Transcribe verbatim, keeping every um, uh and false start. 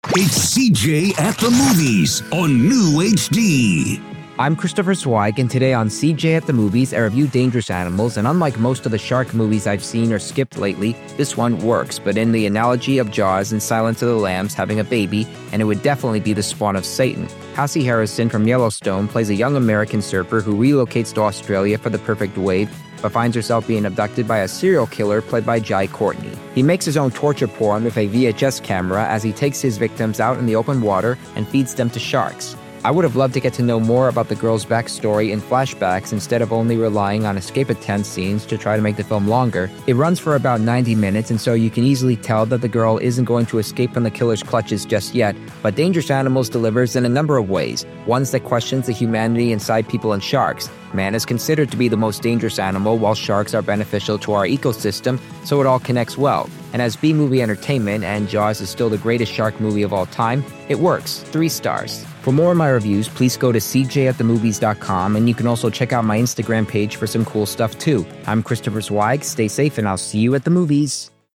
It's C J at the Movies on New H D. I'm Christopher Zweig, and today on C J at the Movies, I review Dangerous Animals, and unlike most of the shark movies I've seen or skipped lately, this one works, but in the analogy of Jaws and Silence of the Lambs having a baby, and it would definitely be the spawn of Satan. Halsey Harrison from Yellowstone plays a young American surfer who relocates to Australia for the perfect wave, but finds herself being abducted by a serial killer played by Jai Courtney. He makes his own torture porn with a V H S camera as he takes his victims out in the open water and feeds them to sharks. I would have loved to get to know more about the girl's backstory in flashbacks instead of only relying on escape attempt scenes to try to make the film longer. It runs for about ninety minutes, and so you can easily tell that the girl isn't going to escape from the killer's clutches just yet, but Dangerous Animals delivers in a number of ways, ones that questions the humanity inside people and sharks. Man is considered to be the most dangerous animal, while sharks are beneficial to our ecosystem, so it all connects well. And as B-movie entertainment, and Jaws is still the greatest shark movie of all time, it works. Three stars. For more of my reviews, please go to c j at the movies dot com, and you can also check out my Instagram page for some cool stuff too. I'm Christopher Zweig. Stay safe, and I'll see you at the movies.